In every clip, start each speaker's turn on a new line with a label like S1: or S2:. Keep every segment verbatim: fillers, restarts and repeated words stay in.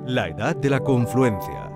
S1: La edad de la confluencia.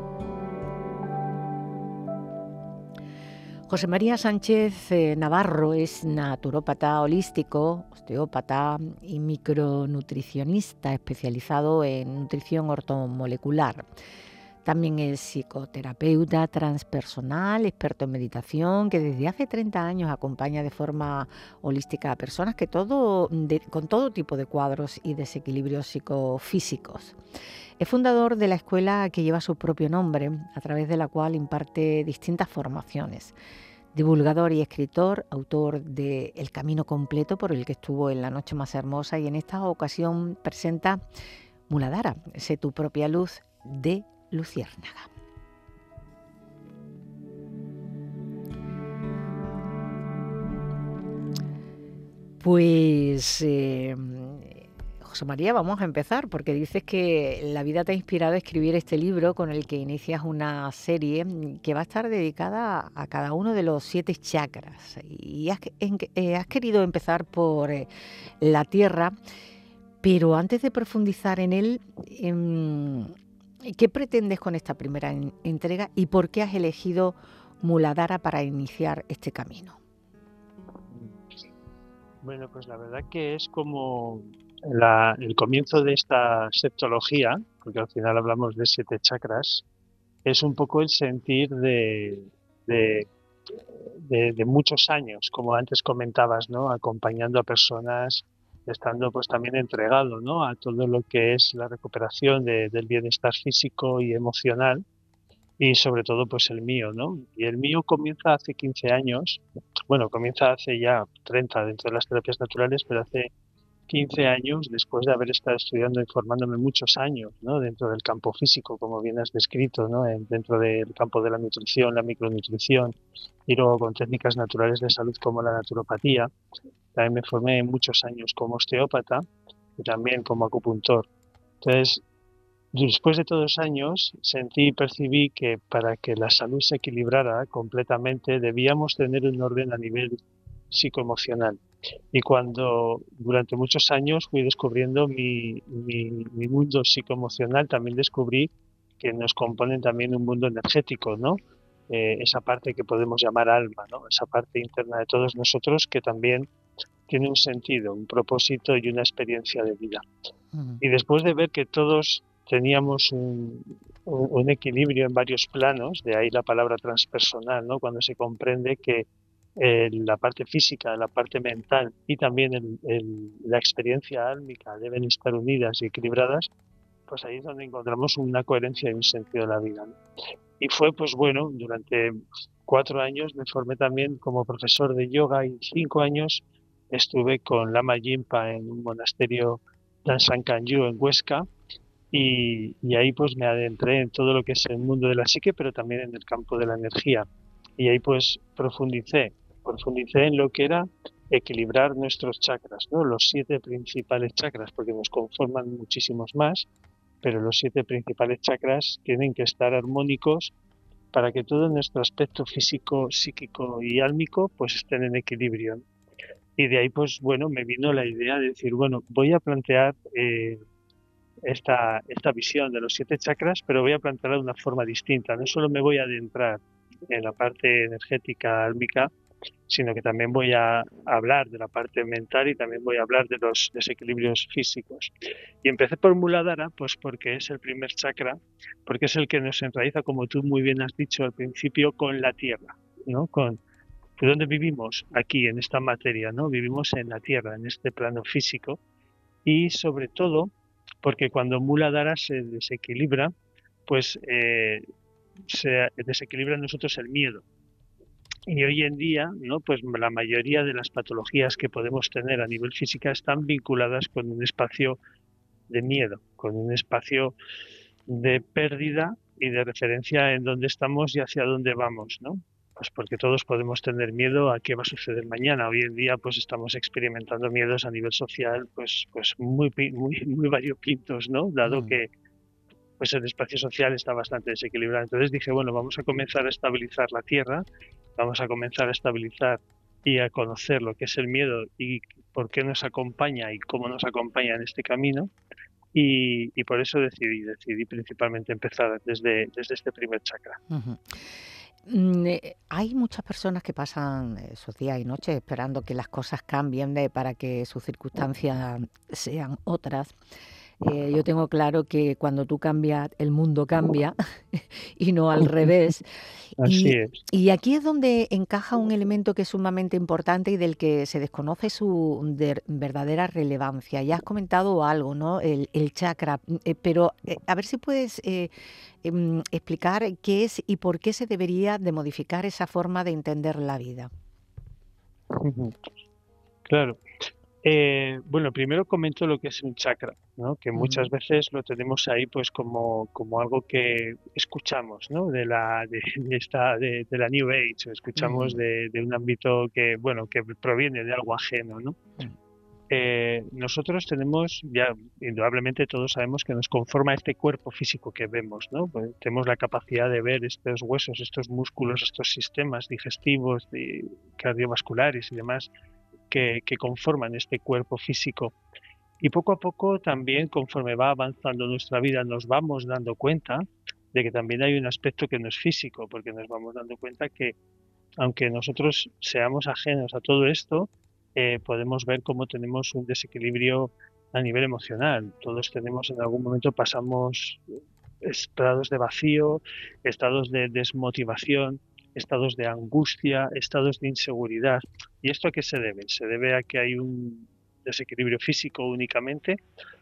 S2: José María Sánchez eh, Navarro es naturópata holístico, osteópata y micronutricionista especializado en nutrición ortomolecular. También es psicoterapeuta transpersonal, experto en meditación, que desde hace treinta años acompaña de forma holística a personas que todo, de, con todo tipo de cuadros y desequilibrios psicofísicos. Es fundador de la escuela que lleva su propio nombre, a través de la cual imparte distintas formaciones. Divulgador y escritor, autor de El Camino Completo, por el que estuvo en La Noche Más Hermosa, y en esta ocasión presenta Muladhara, Sé tu propia luz, de Luciérnaga. Pues eh, José María, vamos a empezar, porque dices que la vida te ha inspirado a escribir este libro con el que inicias una serie que va a estar dedicada a cada uno de los siete chakras. Y has, en, eh, has querido empezar por eh, la tierra, pero antes de profundizar en él, eh, ¿qué pretendes con esta primera en, entrega y por qué has elegido Muladhara para iniciar este camino?
S3: Bueno, pues la verdad que es como la, el comienzo de esta septología, porque al final hablamos de siete chakras, es un poco el sentir de, de, de, de muchos años, como antes comentabas, ¿no? Acompañando a personas, estando pues también entregado, ¿no? A todo lo que es la recuperación de, del bienestar físico y emocional, y sobre todo pues el mío, ¿no? Y el mío comienza hace quince años, bueno, comienza hace ya treinta dentro de las terapias naturales, pero hace quince años después de haber estado estudiando y formándome muchos años, ¿no? Dentro del campo físico, como bien has descrito, ¿no? En, dentro del campo de la nutrición, la micronutrición, y luego con técnicas naturales de salud como la naturopatía. También me formé muchos años como osteópata y también como acupuntor. Entonces, después de todos los años, sentí y percibí que para que la salud se equilibrara completamente debíamos tener un orden a nivel psicoemocional. Y cuando durante muchos años fui descubriendo mi, mi, mi mundo psicoemocional, también descubrí que nos componen también un mundo energético, ¿no? Eh, esa parte que podemos llamar alma, ¿no? Esa parte interna de todos nosotros que también tiene un sentido, un propósito y una experiencia de vida. Uh-huh. Y después de ver que todos teníamos un, un equilibrio en varios planos, de ahí la palabra transpersonal, ¿no? Cuando se comprende que eh, la parte física, la parte mental y también el, el, la experiencia álmica deben estar unidas y equilibradas, pues ahí es donde encontramos una coherencia y un sentido de la vida, ¿no? Y fue, pues bueno, durante cuatro años me formé también como profesor de yoga y cinco años estuve con Lama Yinpa en un monasterio Dansan Kanyu en Huesca. Y, y ahí pues me adentré en todo lo que es el mundo de la psique, pero también en el campo de la energía. Y ahí pues profundicé, profundicé en lo que era equilibrar nuestros chakras, ¿no? Los siete principales chakras, porque nos conforman muchísimos más, pero los siete principales chakras tienen que estar armónicos para que todo nuestro aspecto físico, psíquico y álmico pues estén en equilibrio. Y de ahí pues bueno, me vino la idea de decir, bueno, voy a plantear eh, Esta, esta visión de los siete chakras, pero voy a plantearla de una forma distinta. No solo me voy a adentrar en la parte energética álmica, sino que también voy a hablar de la parte mental y también voy a hablar de los desequilibrios físicos. Y empecé por Muladhara, pues porque es el primer chakra, porque es el que nos enraiza, como tú muy bien has dicho al principio, con la tierra, ¿no? Con ¿de dónde vivimos? Aquí, en esta materia, ¿no? Vivimos en la tierra, en este plano físico, y sobre todo porque cuando Muladhara se desequilibra, pues eh, se desequilibra en nosotros el miedo. Y hoy en día, ¿no? Pues la mayoría de las patologías que podemos tener a nivel física están vinculadas con un espacio de miedo, con un espacio de pérdida y de referencia en dónde estamos y hacia dónde vamos, ¿no? Pues porque todos podemos tener miedo a qué va a suceder mañana. Hoy en día pues estamos experimentando miedos a nivel social pues pues muy muy muy variopintos, ¿no? Dado mm. que pues el espacio social está bastante desequilibrado. Entonces dije, bueno, vamos a comenzar a estabilizar la tierra, vamos a comenzar a estabilizar y a conocer lo que es el miedo y por qué nos acompaña y cómo nos acompaña en este camino. y, y por eso decidí, decidí principalmente empezar desde, desde este primer chakra.
S2: Ujú. Mm, eh, hay muchas personas que pasan esos días y noches esperando que las cosas cambien de, para que sus circunstancias sean otras. Eh, yo tengo claro que cuando tú cambias, el mundo cambia y no al revés.
S3: Así
S2: Y,
S3: es.
S2: y aquí es donde encaja un elemento que es sumamente importante y del que se desconoce su der- verdadera relevancia. Ya has comentado algo, ¿no? El, el chakra, mm, eh, pero eh, a ver si puedes eh, em, explicar qué es y por qué se debería de modificar esa forma de entender la vida.
S3: Ujú. Claro. Eh, bueno, primero comento lo que es un chakra, ¿no? Que muchas
S2: Ujú,
S3: veces lo tenemos ahí pues como, como algo que escuchamos, ¿no? De la, de, de esta, de, de la New Age, o escuchamos
S2: ujú,
S3: de, de un ámbito que, bueno, que proviene de algo ajeno, ¿no?
S2: ujú,
S3: Eh, nosotros tenemos, ya indudablemente todos sabemos que nos conforma este cuerpo físico que vemos, ¿no? Pues tenemos la capacidad de ver estos huesos, estos músculos, estos sistemas digestivos, y cardiovasculares y demás que, que conforman este cuerpo físico. Y poco a poco también, conforme va avanzando nuestra vida, nos vamos dando cuenta de que también hay un aspecto que no es físico, porque nos vamos dando cuenta que aunque nosotros seamos ajenos a todo esto, eh, podemos ver cómo tenemos un desequilibrio a nivel emocional. Todos tenemos, en algún momento pasamos estados de vacío, estados de desmotivación, estados de angustia, estados de inseguridad. ¿Y esto a qué se debe? ¿Se debe a que hay un desequilibrio físico únicamente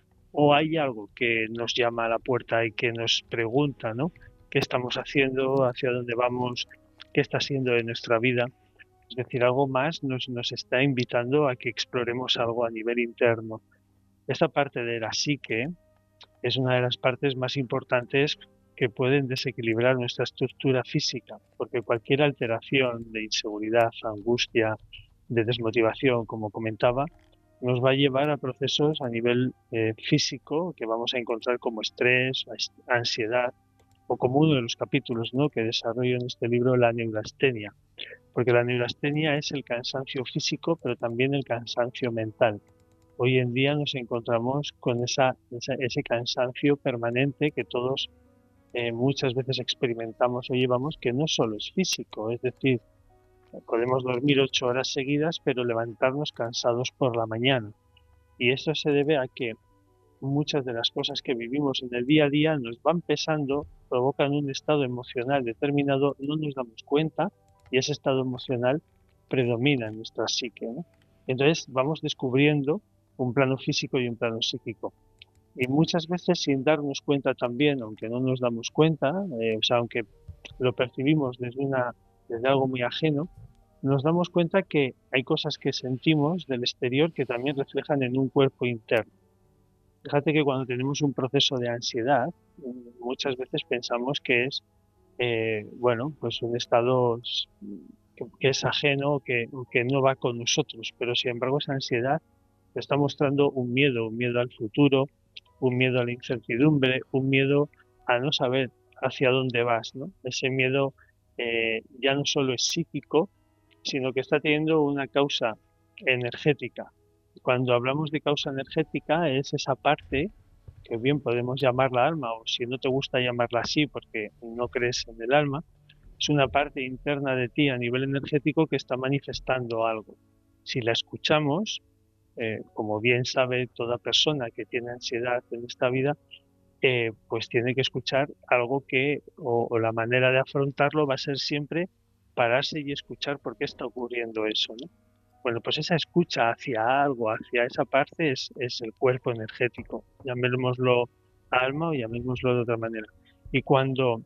S3: o hay algo que nos llama a la puerta y que nos pregunta, ¿no? ¿Qué estamos haciendo? ¿Hacia dónde vamos? ¿Qué está siendo de nuestra vida? Es decir, algo más nos, nos está invitando a que exploremos algo a nivel interno. Esta parte de la psique es una de las partes más importantes que pueden desequilibrar nuestra estructura física, porque cualquier alteración de inseguridad, angustia, de desmotivación, como comentaba, nos va a llevar a procesos a nivel eh, físico que vamos a encontrar como estrés, ansiedad o como uno de los capítulos, ¿no?, que desarrollo en este libro, la neurastenia, porque la neurastenia es el cansancio físico, pero también el cansancio mental. Hoy en día nos encontramos con esa, esa- ese cansancio permanente que todos eh, muchas veces experimentamos o llevamos, que no solo es físico, es decir, podemos dormir ocho horas seguidas, pero levantarnos cansados por la mañana. Y eso se debe a que muchas de las cosas que vivimos en el día a día nos van pesando, provocan un estado emocional determinado, no nos damos cuenta y ese estado emocional predomina en nuestra psique, ¿no? Entonces vamos descubriendo un plano físico y un plano psíquico. Y muchas veces sin darnos cuenta también, aunque no nos damos cuenta, eh, o sea, aunque lo percibimos desde, una, desde algo muy ajeno, nos damos cuenta que hay cosas que sentimos del exterior que también reflejan en un cuerpo interno. Fíjate que cuando tenemos un proceso de ansiedad, mm, muchas veces pensamos que es, eh, bueno, pues un estado s- que, que es ajeno, que, que no va con nosotros, pero sin embargo esa ansiedad está mostrando un miedo, un miedo al futuro, un miedo a la incertidumbre, un miedo a no saber hacia dónde vas, ¿no? Ese miedo eh, ya no solo es psíquico, sino que está teniendo una causa energética. Cuando hablamos de causa energética es esa parte que bien podemos llamarla alma, o si no te gusta llamarla así porque no crees en el alma, es una parte interna de ti a nivel energético que está manifestando algo. Si la escuchamos, eh, como bien sabe toda persona que tiene ansiedad en esta vida, eh, pues tiene que escuchar algo que, o, o la manera de afrontarlo va a ser siempre pararse y escuchar por qué está ocurriendo eso, ¿no? Bueno, pues esa escucha hacia algo, hacia esa parte, es, es el cuerpo energético, llamémoslo alma o llamémoslo de otra manera. Y cuando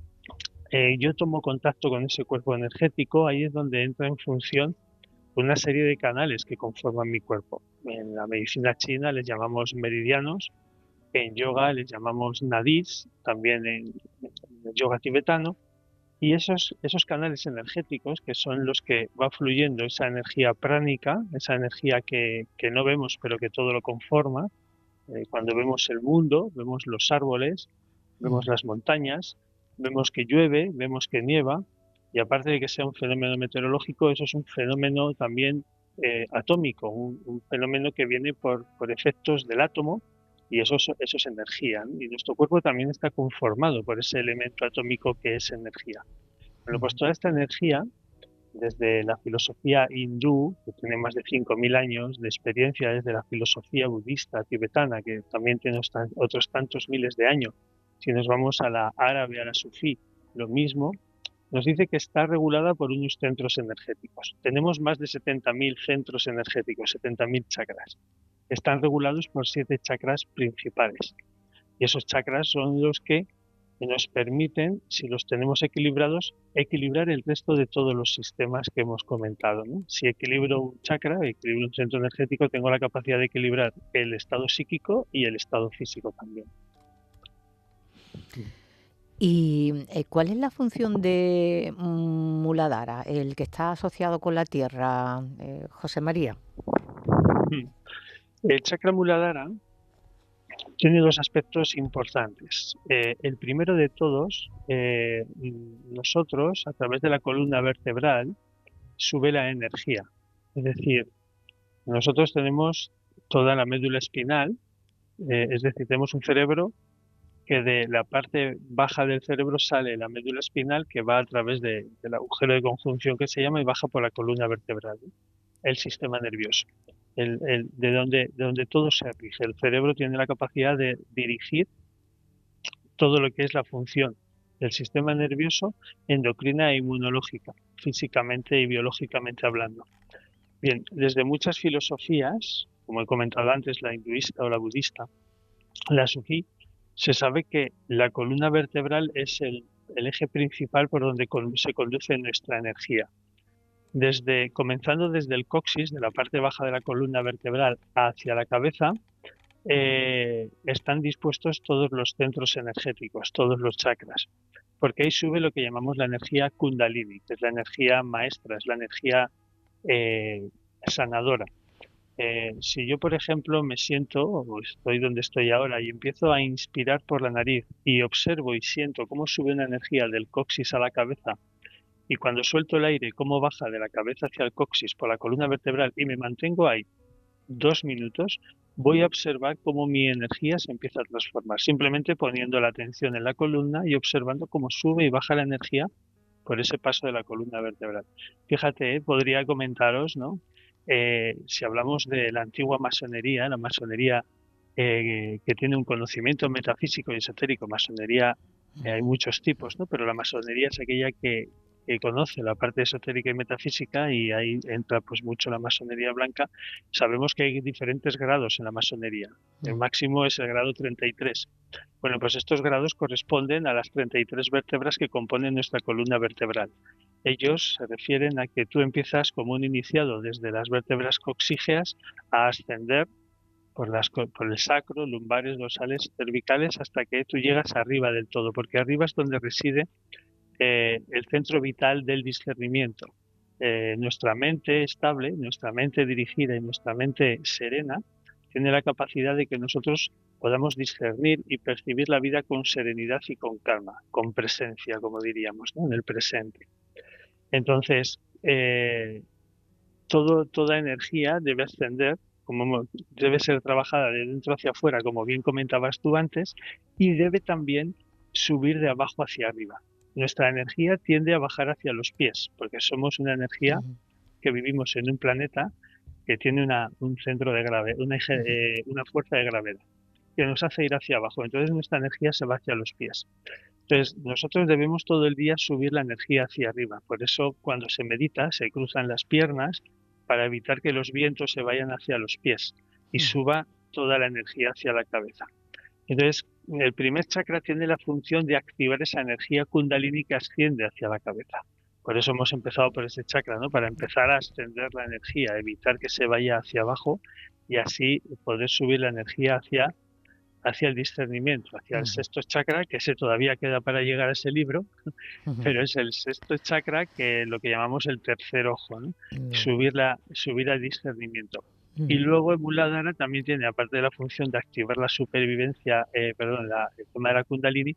S3: eh, yo tomo contacto con ese cuerpo energético, ahí es donde entra en función una serie de canales que conforman mi cuerpo. En la medicina china les llamamos meridianos, en yoga les llamamos nadis, también en, en el yoga tibetano, y esos, esos canales energéticos, que son los que va fluyendo esa energía pránica, esa energía que, que no vemos pero que todo lo conforma, eh, cuando vemos el mundo, vemos los árboles, vemos
S2: ujú,
S3: las montañas, vemos que llueve, vemos que nieva, y aparte de que sea un fenómeno meteorológico, eso es un fenómeno también eh, atómico, un, un fenómeno que viene por, por efectos del átomo y eso, es- eso es energía, ¿no? Y nuestro cuerpo también está conformado por ese elemento atómico que es energía. Bueno, pues toda esta energía, desde la filosofía hindú, que tiene más de cinco mil años de experiencia, desde la filosofía budista tibetana, que también tiene ostan- otros tantos miles de años, si nos vamos a la árabe, a la sufí, lo mismo, nos dice que está regulada por unos centros energéticos. Tenemos más de setenta mil centros energéticos, setenta mil chakras. Están regulados por siete chakras principales. Y esos chakras son los que nos permiten, si los tenemos equilibrados, equilibrar el resto de todos los sistemas que hemos comentado, ¿no? Si equilibro un chakra, equilibro un centro energético, tengo la capacidad de equilibrar el estado psíquico y el estado físico también.
S2: ¿Y eh, cuál es la función de mm, Muladhara, el que está asociado con la tierra, eh, José María?
S3: Mm. El chakra Muladhara tiene dos aspectos importantes. Eh, el primero de todos, eh, nosotros, a través de la columna vertebral, sube la energía. Es decir, nosotros tenemos toda la médula espinal, eh, es decir, tenemos un cerebro que de la parte baja del cerebro sale la médula espinal que va a través de- del agujero de conjunción que se llama y baja por la columna vertebral, ¿no? El sistema nervioso, el, el- de donde, de donde todo se rige. El cerebro tiene la capacidad de dirigir todo lo que es la función del sistema nervioso, endocrina e inmunológica, físicamente y biológicamente hablando. Bien, desde muchas filosofías, como he comentado antes, la hinduista o la budista, la sufí, se sabe que la columna vertebral es el, el eje principal por donde con- se conduce nuestra energía. Desde, comenzando desde el coxis, de la parte baja de la columna vertebral, hacia la cabeza, eh, están dispuestos todos los centros energéticos, todos los chakras, porque ahí sube lo que llamamos la energía kundalini, que es la energía maestra, es la energía eh, sanadora. Eh, si yo, por ejemplo, me siento o estoy donde estoy ahora y empiezo a inspirar por la nariz y observo y siento cómo sube una energía del coxis a la cabeza y cuando suelto el aire, cómo baja de la cabeza hacia el coxis por la columna vertebral y me mantengo ahí dos minutos, voy a observar cómo mi energía se empieza a transformar, simplemente poniendo la atención en la columna y observando cómo sube y baja la energía por ese paso de la columna vertebral. Fíjate, eh, podría comentaros, ¿no? Eh, si hablamos de la antigua masonería, la masonería eh, que tiene un conocimiento metafísico y esotérico, masonería, eh, hay muchos tipos, ¿no? Pero la masonería es aquella que, que conoce la parte esotérica y metafísica y ahí entra pues mucho la masonería blanca. Sabemos que hay diferentes grados en la masonería. El máximo es el grado treinta y tres. Bueno, pues estos grados corresponden a las treinta y tres vértebras que componen nuestra columna vertebral. Ellos se refieren a que tú empiezas como un iniciado desde las vértebras coxígeas a ascender por, las, por el sacro, lumbares, dorsales, cervicales, hasta que tú llegas arriba del todo, porque arriba es donde reside eh, el centro vital del discernimiento. Eh, nuestra mente estable, nuestra mente dirigida y nuestra mente serena tiene la capacidad de que nosotros podamos discernir y percibir la vida con serenidad y con calma, con presencia, como diríamos, ¿no? En el presente. Entonces, eh, todo, toda energía debe ascender, como debe ser trabajada de dentro hacia afuera, como bien comentabas tú antes, y debe también subir de abajo hacia arriba. Nuestra energía tiende a bajar hacia los pies, porque somos una energía
S2: Ujú,
S3: que vivimos en un planeta que tiene una, un centro de gravedad, una, eje-
S2: ujú,
S3: eh, una fuerza de gravedad que nos hace ir hacia abajo. Entonces nuestra energía se va hacia los pies. Entonces nosotros debemos todo el día subir la energía hacia arriba. Por eso cuando se medita se cruzan las piernas para evitar que los vientos se vayan hacia los pies y
S2: ujú,
S3: suba toda la energía hacia la cabeza. Entonces el primer chakra tiene la función de activar esa energía kundalini que asciende hacia la cabeza. Por eso hemos empezado por ese chakra, ¿no? Para empezar a ascender la energía, evitar que se vaya hacia abajo y así poder subir la energía hacia, hacia el discernimiento, hacia el
S2: ujú,
S3: sexto chakra, que ese todavía queda para llegar a ese libro,
S2: ujú.
S3: pero es el sexto chakra que lo que llamamos el tercer ojo, ¿no?
S2: Bien.
S3: Subir, la, subir al discernimiento. Y
S2: Ujú,
S3: luego el Muladhara también tiene, aparte de la función de activar la supervivencia, eh, perdón, la, el tema de la Kundalini,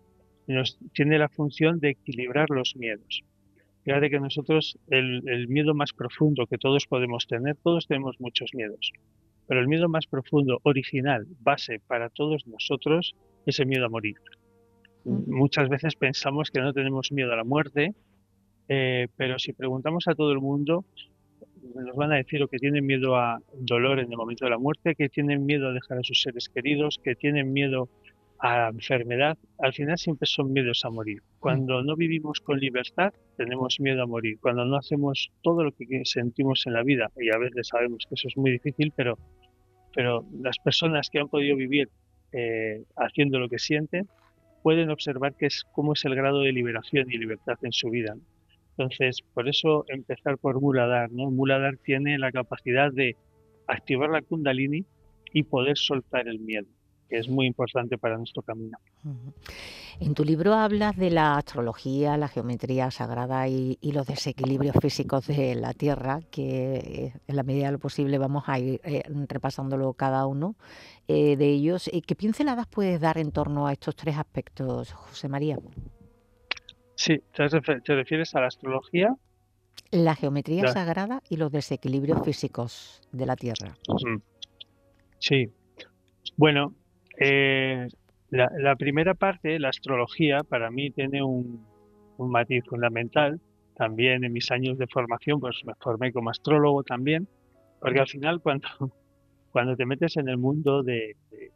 S3: nos, tiene la función de equilibrar los miedos. Fíjate que nosotros, el, el miedo más profundo que todos podemos tener, todos tenemos muchos miedos. Pero el miedo más profundo, original, base para todos nosotros, es el miedo a morir.
S2: Mm.
S3: Muchas veces pensamos que no tenemos miedo a la muerte, eh, pero si preguntamos a todo el mundo, nos van a decir o que tienen miedo a dolor en el momento de la muerte, que tienen miedo a dejar a sus seres queridos, que tienen miedo a la enfermedad. Al final siempre son miedos a morir.
S2: Mm.
S3: Cuando no vivimos con libertad, tenemos miedo a morir. Cuando no hacemos todo lo que sentimos en la vida, y a veces sabemos que eso es muy difícil, pero, pero las personas que han podido vivir eh, haciendo lo que sienten, pueden observar que es, cómo es el grado de liberación y libertad en su vida. Entonces, por eso empezar por Muladhara, ¿no? Muladhara tiene la capacidad de activar la Kundalini y poder soltar el miedo, que es muy importante para nuestro camino.
S2: Ujú. En tu libro hablas de la astrología, la geometría sagrada y, y los desequilibrios físicos de la Tierra, que eh, en la medida de lo posible vamos a ir eh, repasándolo cada uno eh, de ellos. Eh, ¿Qué pinceladas puedes dar en torno a estos tres aspectos, José María?
S3: Sí, ¿te, refer- te refieres a la astrología?
S2: La geometría
S3: La-
S2: sagrada y los desequilibrios físicos de la Tierra.
S3: Ujú. Sí, bueno, eh, la, la primera parte, la astrología, para mí tiene un, un matiz fundamental. También en mis años de formación, pues me formé como astrólogo también, porque al final cuando, cuando te metes en el mundo de, de,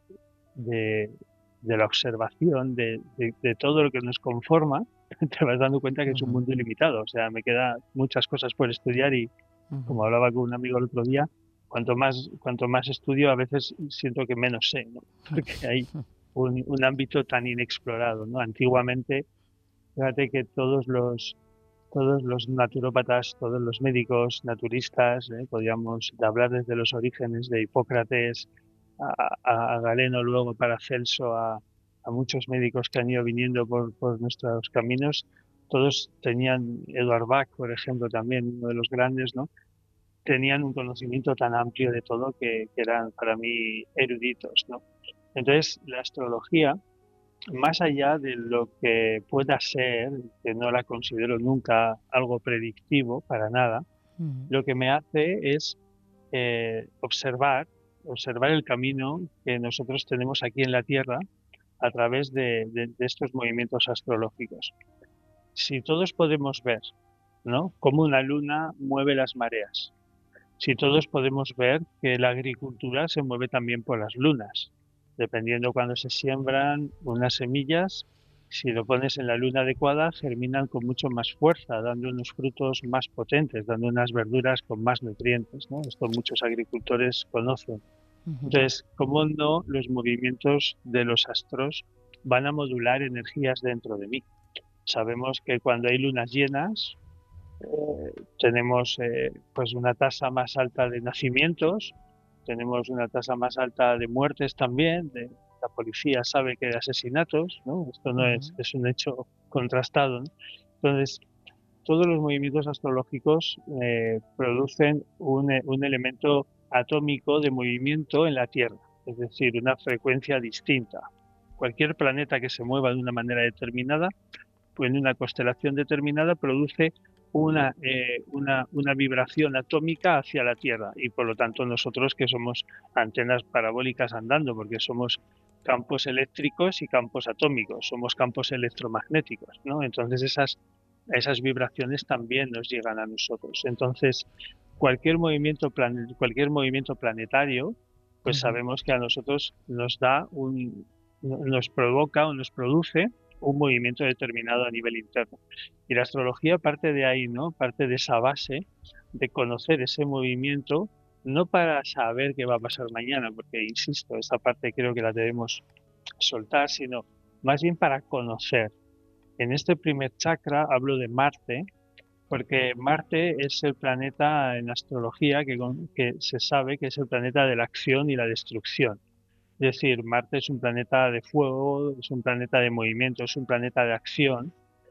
S3: de- de la observación, de, de- de todo lo que nos conforma, te vas dando cuenta que es un
S2: Ujú,
S3: mundo ilimitado. O sea, me quedan muchas cosas por estudiar y,
S2: ujú.
S3: como hablaba con un amigo el otro día, cuanto más, cuanto más estudio, a veces siento que menos sé, ¿no? Porque hay un, un ámbito tan inexplorado, ¿no? Antiguamente, fíjate que todos los todos los naturópatas, todos los médicos naturistas, ¿eh? Podríamos hablar desde los orígenes de Hipócrates a, a- a Galeno, luego Paracelso, a, a muchos médicos que han ido viniendo por, por nuestros caminos. Todos tenían, Eduard Bach, por ejemplo, también uno de los grandes, ¿no? Tenían un conocimiento tan amplio de todo que, que eran para mí eruditos, ¿no? Entonces, la astrología, más allá de lo que pueda ser, que no la considero nunca algo predictivo para nada,
S2: Ujú,
S3: lo que me hace es eh, observar, observar el camino que nosotros tenemos aquí en la Tierra a través de, de- de estos movimientos astrológicos. Si todos podemos ver, ¿no?, cómo una luna mueve las mareas, si todos podemos ver que la agricultura se mueve también por las lunas, dependiendo cuando se siembran unas semillas, si lo pones en la luna adecuada, germinan con mucho más fuerza, dando unos frutos más potentes, dando unas verduras con más nutrientes, ¿no? Esto muchos agricultores conocen.
S2: ujú,
S3: Entonces, ¿cómo no los movimientos de los astros van a modular energías dentro de mí? Sabemos que cuando hay lunas llenas, eh, tenemos eh, pues una tasa más alta de nacimientos, tenemos una tasa más alta de muertes también, de, la policía sabe que hay asesinatos, ¿no? Esto no es,
S2: ujú.
S3: es un hecho contrastado, ¿no? Entonces, todos los movimientos astrológicos eh, producen un, eh, un elemento atómico de movimiento en la Tierra, es decir, una frecuencia distinta. Cualquier planeta que se mueva de una manera determinada, pues en una constelación determinada, produce una, eh, una, una vibración atómica hacia la Tierra y por lo tanto nosotros, que somos antenas parabólicas andando, porque somos campos eléctricos y campos atómicos, somos campos electromagnéticos, ¿no? Entonces esas, esas vibraciones también nos llegan a nosotros. Entonces, cualquier movimiento, plan, cualquier movimiento planetario, pues
S2: Ujú.
S3: sabemos que a nosotros nos da un, nos provoca o nos produce un movimiento determinado a nivel interno. Y la astrología parte de ahí, ¿no? Parte de esa base de conocer ese movimiento, no para saber qué va a pasar mañana, porque, insisto, esa parte creo que la debemos soltar, sino más bien para conocer. En este primer chakra hablo de Marte, porque Marte es el planeta en astrología que, que se sabe que es el planeta de la acción y la destrucción. Es decir, Marte es un planeta de fuego, es un planeta de movimiento, es un planeta de acción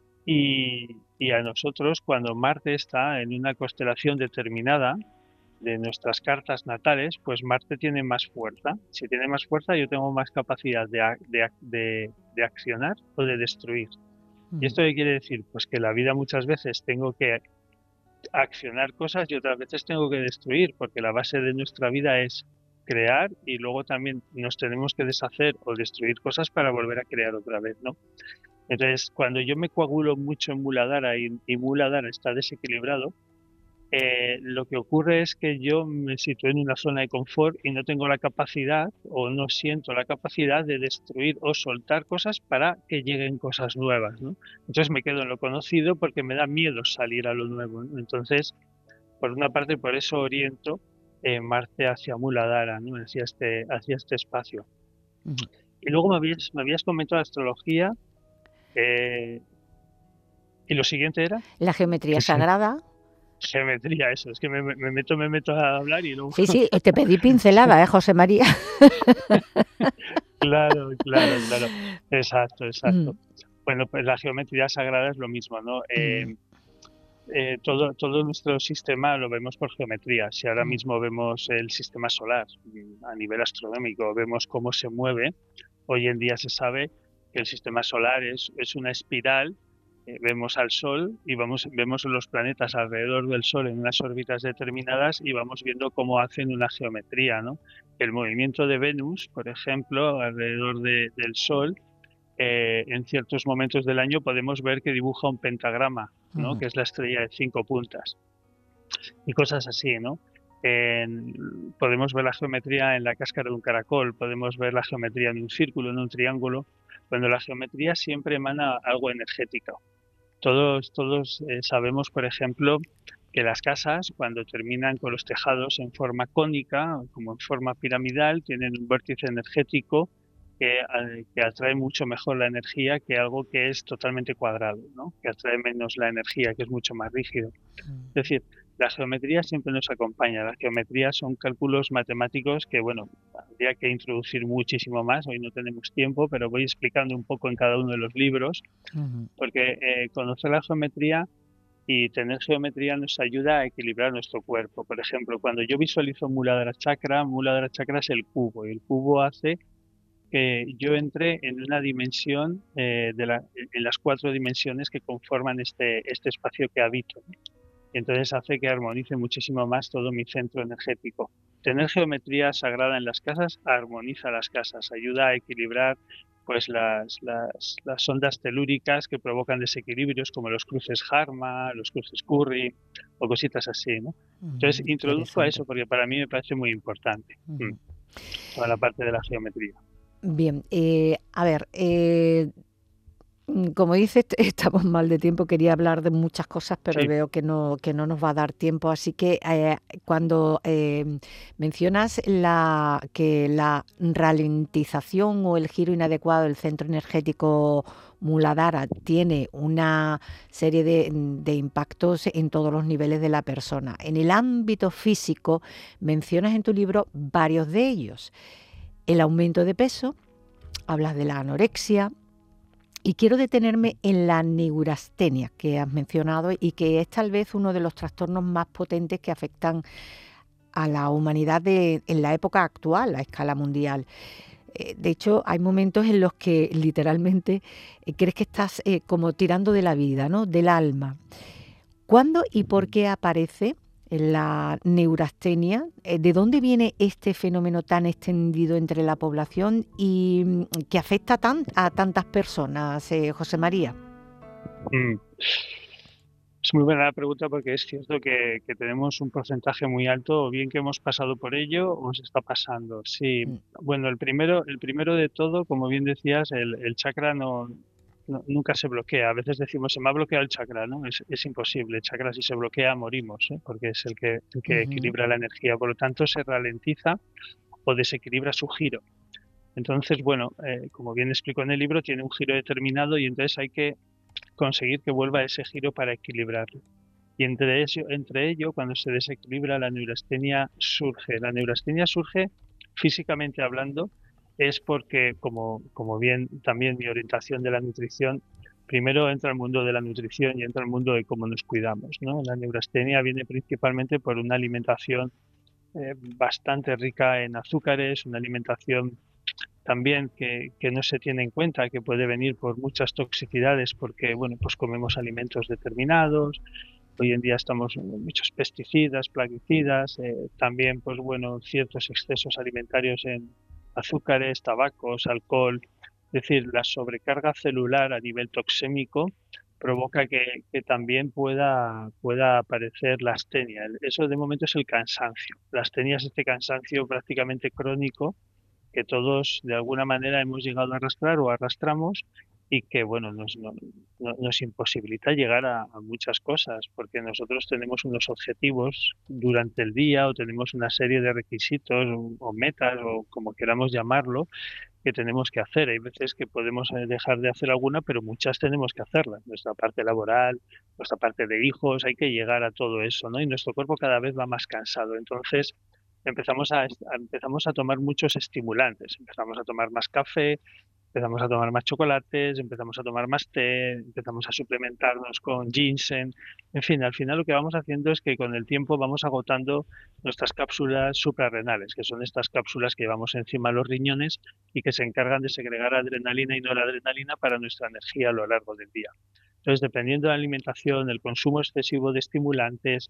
S3: y, y a nosotros cuando Marte está en una constelación determinada de nuestras cartas natales, pues Marte tiene más fuerza. Si tiene más fuerza, yo tengo más capacidad de, de, de, de accionar o de destruir. ¿Y
S2: Ujú,
S3: esto qué quiere decir? Pues que la vida muchas veces tengo que accionar cosas y otras veces tengo que destruir, porque la base de nuestra vida es crear y luego también nos tenemos que deshacer o destruir cosas para volver a crear otra vez, ¿no? Entonces, cuando yo me coagulo mucho en Muladhara y, y Muladhara está desequilibrado, eh, lo que ocurre es que yo me sitúo en una zona de confort y no tengo la capacidad o no siento la capacidad de destruir o soltar cosas para que lleguen cosas nuevas, ¿no? Entonces me quedo en lo conocido porque me da miedo salir a lo nuevo, ¿no? Entonces, por una parte, por eso oriento eh, Marte hacia Muladhara, ¿no? Hacia este, hacia este espacio.
S2: Ujú.
S3: Y luego me habías, me habías comentado astrología, eh, y lo siguiente era
S2: La geometría
S3: que se
S2: sagrada.
S3: geometría, eso, es que me, me meto, me meto a hablar y luego
S2: Sí, sí, te pedí pincelada, ¿eh, José María?
S3: claro, claro, claro, exacto,
S2: Mm,
S3: exacto. Bueno, pues la geometría sagrada es lo mismo, ¿no?
S2: mm,
S3: Eh, eh, todo, todo nuestro sistema lo vemos por geometría. Si ahora
S2: mm,
S3: mismo vemos el sistema solar mm, a nivel astronómico, vemos cómo se mueve, hoy en día se sabe que el sistema solar es, es una espiral. Eh, vemos al Sol y vamos, vemos los planetas alrededor del Sol en unas órbitas determinadas y vamos viendo cómo hacen una geometría, ¿no? El movimiento de Venus, por ejemplo, alrededor de- del Sol, eh, en ciertos momentos del año podemos ver que dibuja un pentagrama, ¿no?
S2: ujú,
S3: Que es la estrella de cinco puntas y cosas así, ¿no? En- podemos ver la geometría en la cáscara de un caracol, podemos ver la geometría en un círculo, en un triángulo, cuando la geometría siempre emana algo energético. Todos, todos eh, sabemos, por ejemplo, que las casas, cuando terminan con los tejados en forma cónica, como en forma piramidal, tienen un vértice energético que, eh, que atrae mucho mejor la energía que algo que es totalmente cuadrado, ¿no? Que atrae menos la energía, que es mucho más rígido.
S2: mm.
S3: Es decir, la geometría siempre nos acompaña. La geometría son cálculos matemáticos que, bueno, habría que introducir muchísimo más. Hoy no tenemos tiempo, pero voy explicando un poco en cada uno de los libros,
S2: Ujú,
S3: porque eh, conocer la geometría y tener geometría nos ayuda a equilibrar nuestro cuerpo. Por ejemplo, cuando yo visualizo Muladhara Chakra, Muladhara Chakra es el cubo, y el cubo hace que yo entre en una dimensión eh, de la, en las cuatro dimensiones que conforman este, este espacio que habito. Y entonces hace que armonice muchísimo más todo mi centro energético. Tener geometría sagrada en las casas armoniza las casas, ayuda a equilibrar pues las, las, las ondas telúricas que provocan desequilibrios como los cruces Harma, los cruces Curry o cositas así, ¿no? Entonces
S2: ujú,
S3: introduzco a
S2: interesante.
S3: eso porque para mí me parece muy importante, mm,
S2: Ujú.
S3: toda la parte de la geometría.
S2: Bien, eh, a ver, eh, mm, como dices, estamos mal de tiempo. Quería hablar de muchas cosas, pero
S3: Sí,
S2: veo que no, que no nos va a dar tiempo. Así que eh, cuando eh, mencionas la, que la ralentización o el giro inadecuado del centro energético Muladhara tiene una serie de, de impactos en todos los niveles de la persona. En el ámbito físico, mencionas en tu libro varios de ellos. El aumento de peso, hablas de la anorexia, y quiero detenerme en la neurastenia que has mencionado y que es tal vez uno de los trastornos más potentes que afectan a la humanidad de, en la época actual a escala mundial. Eh, de hecho, hay momentos en los que literalmente eh, crees que estás eh, como tirando de la vida, ¿no? Del alma. ¿Cuándo y por qué aparece la neurastenia? Eh, ¿De dónde viene este fenómeno tan extendido entre la población y mm, que afecta tan, a tantas personas, eh, José María?
S3: mm. Es muy buena la pregunta porque es cierto que, que tenemos un porcentaje muy alto, o bien que hemos pasado por ello o nos está pasando. Sí,
S2: Mm,
S3: bueno, el primero, el primero de todo, como bien decías, el, el chakra no, no- nunca se bloquea. A veces decimos, se me ha bloqueado el chakra, ¿no? Es, es imposible. El chakra si se bloquea morimos, ¿eh? Porque es el que, el que
S2: ujú,
S3: equilibra la energía. Por lo tanto, se ralentiza o desequilibra su giro. Entonces, bueno, eh, como bien explico en el libro, tiene un giro determinado y entonces hay que conseguir que vuelva ese giro para equilibrarlo. Y entre ello, entre ello, cuando se desequilibra, la neurastenia surge. La neurastenia surge físicamente hablando, es porque, como, como bien también mi orientación de la nutrición, primero entra el mundo de la nutrición y entra el mundo de cómo nos cuidamos, ¿no? La neurastenia viene principalmente por una alimentación eh, bastante rica en azúcares, una alimentación también que, que no se tiene en cuenta, que puede venir por muchas toxicidades, porque, bueno, pues comemos alimentos determinados, Hoy en día estamos en muchos pesticidas, plaguicidas, eh, también pues bueno, ciertos excesos alimentarios en azúcares, tabacos, alcohol. Es decir, la sobrecarga celular a nivel toxémico provoca que, que también pueda, pueda aparecer la astenia. El- Eso de momento es el cansancio. La astenia es este cansancio prácticamente crónico que todos de alguna manera hemos llegado a arrastrar o arrastramos y que bueno nos, no- no- nos imposibilita llegar a, a muchas cosas porque nosotros tenemos unos objetivos durante el día o tenemos una serie de requisitos o, o metas o como queramos llamarlo que tenemos que hacer. Hay veces que podemos eh, dejar de hacer alguna, pero muchas tenemos que hacerlas. Nuestra parte laboral, nuestra parte de hijos, hay que llegar a todo eso, ¿no? Y nuestro cuerpo cada vez va más cansado. Entonces, empezamos a, est- a- empezamos a tomar muchos estimulantes. Empezamos a tomar más café, empezamos a tomar más chocolates, empezamos a tomar más té, empezamos a suplementarnos con ginseng. En fin, al final lo que vamos haciendo es que con el tiempo vamos agotando nuestras cápsulas suprarrenales, que son estas cápsulas que llevamos encima de los riñones y que se encargan de segregar adrenalina y noradrenalina para nuestra energía a lo largo del día. Entonces, dependiendo de la alimentación, el consumo excesivo de estimulantes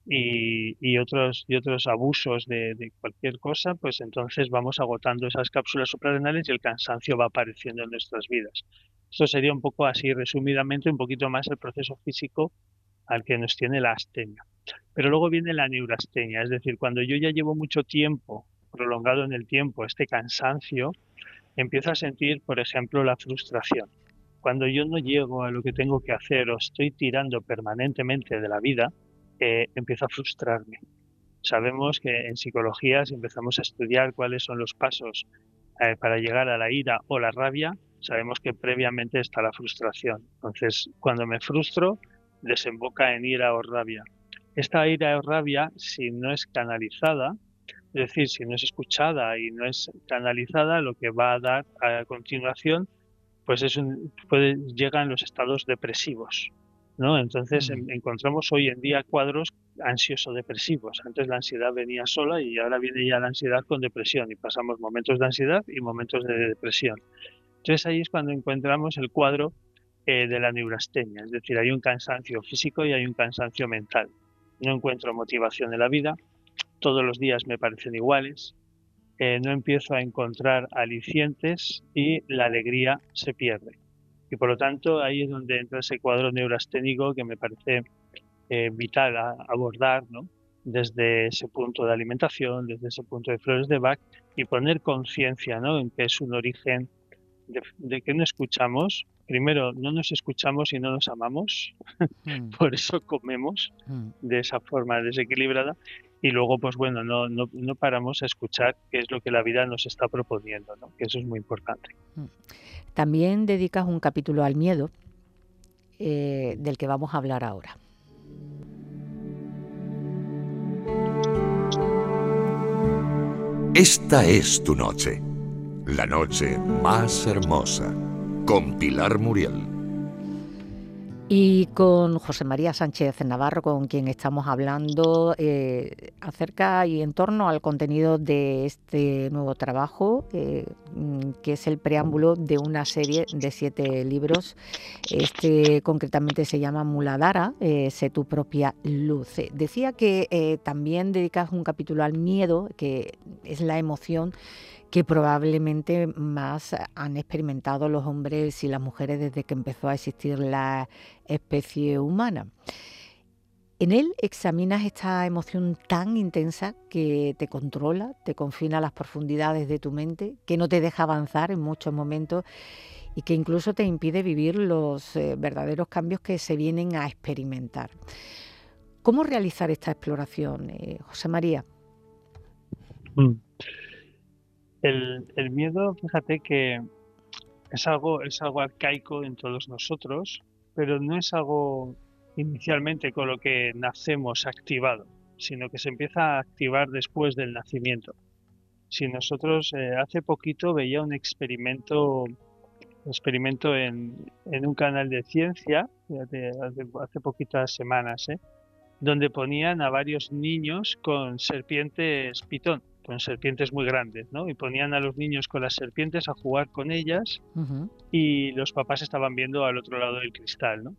S3: y, y otros, y otros abusos de, de cualquier cosa, pues entonces vamos agotando esas cápsulas suprarrenales y el cansancio va apareciendo en nuestras vidas. Esto sería un poco así, resumidamente, un poquito más el proceso físico al que nos tiene la astenia. Pero luego viene la neurastenia, es decir, cuando yo ya llevo mucho tiempo, prolongado en el tiempo, este cansancio, empiezo a sentir, por ejemplo, la frustración. Cuando yo no llego a lo que tengo que hacer o estoy tirando permanentemente de la vida, eh, empiezo a frustrarme. Sabemos que en psicología, si empezamos a estudiar cuáles son los pasos eh, para llegar a la ira o la rabia, sabemos que previamente está la frustración. Entonces, cuando me frustro, desemboca en ira o rabia. Esta ira o rabia, si no es canalizada, es decir, si no es escuchada y no es canalizada, lo que va a dar a continuación, pues es un, puede, llegan los estados depresivos, ¿no? Entonces
S2: Mm.
S3: en, encontramos hoy en día cuadros ansioso-depresivos. Antes la ansiedad venía sola y ahora viene ya la ansiedad con depresión y pasamos momentos de ansiedad y momentos de depresión. Entonces ahí es cuando encontramos el cuadro eh, de la neurastenia, es decir, hay un cansancio físico y hay un cansancio mental. No encuentro motivación en la vida, todos los días me parecen iguales, eh, no empiezo a encontrar alicientes y la alegría se pierde. Y por lo tanto ahí es donde entra ese cuadro neurasténico que me parece eh, vital a, abordar, ¿no? Desde ese punto de alimentación, desde ese punto de flores de Bach y poner conciencia, ¿no? En que es un origen de, de que no escuchamos. Primero, no nos escuchamos y no nos amamos,
S2: Mm.
S3: por eso comemos
S2: Mm.
S3: de esa forma desequilibrada y luego pues bueno no, no, no paramos a escuchar qué es lo que la vida nos está proponiendo, ¿no? Que eso es muy importante.
S2: Mm. También dedicas un capítulo al miedo, eh, del que vamos a hablar ahora.
S1: Esta es tu noche, la noche más hermosa, con Pilar Muriel.
S2: Y con José María Sánchez Navarro, con quien estamos hablando eh, acerca y en torno al contenido de este nuevo trabajo, eh, que es el preámbulo de una serie de siete libros. Este concretamente se llama Muladhara, eh, sé tu propia luz. Eh, Decía que eh, también dedicas un capítulo al miedo, que es la emoción que probablemente más han experimentado los hombres y las mujeres desde que empezó a existir la especie humana. En él examinas esta emoción tan intensa que te controla, te confina a las profundidades de tu mente, que no te deja avanzar en muchos momentos y que incluso te impide vivir los eh, verdaderos cambios que se vienen a experimentar. ¿Cómo realizar esta exploración, eh, José María?
S3: Mm. El, el miedo, fíjate que es algo, es algo arcaico en todos nosotros, pero no es algo inicialmente con lo que nacemos activado, sino que se empieza a activar después del nacimiento. Si nosotros eh, hace poquito veía un experimento, experimento en, en un canal de ciencia, fíjate, hace, hace poquitas semanas, ¿eh? Donde ponían a varios niños con serpientes pitón, con serpientes muy grandes, ¿no? Y ponían a los niños con las serpientes a jugar con ellas
S2: Uh-huh.
S3: y los papás estaban viendo al otro lado del cristal, ¿no?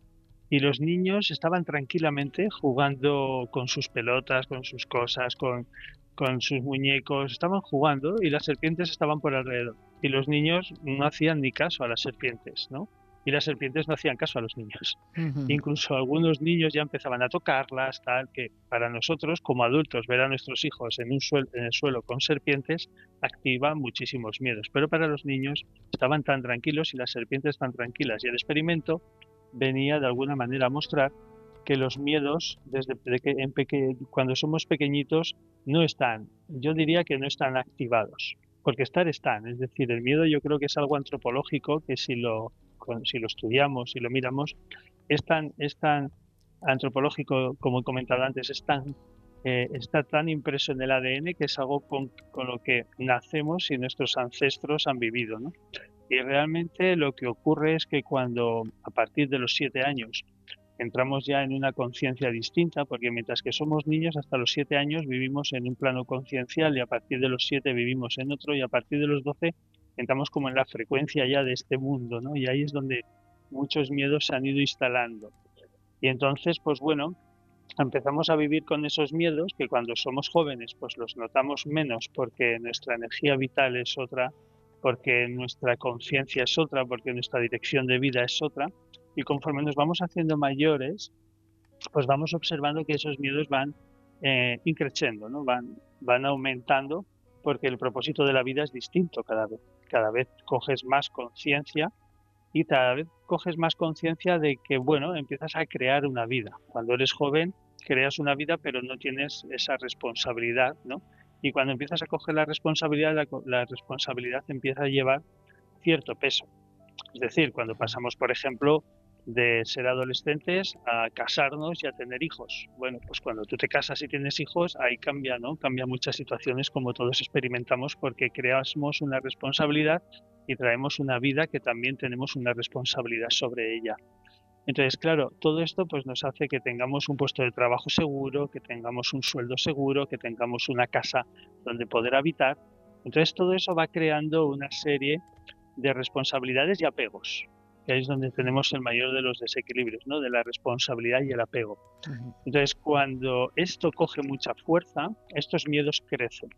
S3: y los niños estaban tranquilamente jugando con sus pelotas, con sus cosas, con, con sus muñecos, estaban jugando y las serpientes estaban por alrededor. Y los niños no hacían ni caso a las serpientes, ¿no? Y las serpientes no hacían caso a los niños.
S2: Ujú.
S3: Incluso algunos niños ya empezaban a tocarlas, tal, que para nosotros, como adultos, ver a nuestros hijos en, un suel- en el suelo con serpientes activa muchísimos miedos. Pero para los niños estaban tan tranquilos y las serpientes tan tranquilas. Y el experimento venía de alguna manera a mostrar que los miedos, desde de que en peque- cuando somos pequeñitos, no están, yo diría que no están activados, porque estar están. Es decir, el miedo yo creo que es algo antropológico que si lo, con- si lo estudiamos, si lo miramos, es tan, es tan antropológico, como he comentado antes, es tan, eh, está tan impreso en el A D N que es algo con, con lo que nacemos y nuestros ancestros han vivido, ¿no? Y realmente lo que ocurre es que cuando a partir de los siete años entramos ya en una conciencia distinta, porque mientras que somos niños hasta los siete años vivimos en un plano conciencial y a partir de los siete vivimos en otro y a partir de los doce entramos como en la frecuencia ya de este mundo, ¿no? Y ahí es donde muchos miedos se han ido instalando. Y entonces, pues bueno, empezamos a vivir con esos miedos que cuando somos jóvenes pues los notamos menos porque nuestra energía vital es otra, porque nuestra conciencia es otra, porque nuestra dirección de vida es otra. Y conforme nos vamos haciendo mayores, pues vamos observando que esos miedos van eh, increciendo, ¿no? Van, van aumentando porque el propósito de la vida es distinto cada vez. Cada vez coges más conciencia y cada vez coges más conciencia de que, bueno, empiezas a crear una vida. Cuando eres joven, creas una vida, pero no tienes esa responsabilidad, ¿no? Y cuando empiezas a coger la responsabilidad, la, la responsabilidad empieza a llevar cierto peso. Es decir, cuando pasamos, por ejemplo, de ser adolescentes a casarnos y a tener hijos. Bueno, pues cuando tú te casas y tienes hijos, ahí cambia, ¿no? Cambia muchas situaciones como todos experimentamos porque creamos una responsabilidad y traemos una vida que también tenemos una responsabilidad sobre ella. Entonces, claro, todo esto pues nos hace que tengamos un puesto de trabajo seguro, que tengamos un sueldo seguro, que tengamos una casa donde poder habitar. Entonces, todo eso va creando una serie de responsabilidades y apegos, que ahí es donde tenemos el mayor de los desequilibrios, ¿no? De la responsabilidad y el apego.
S2: Ujú.
S3: Entonces, cuando esto coge mucha fuerza, estos miedos crecen.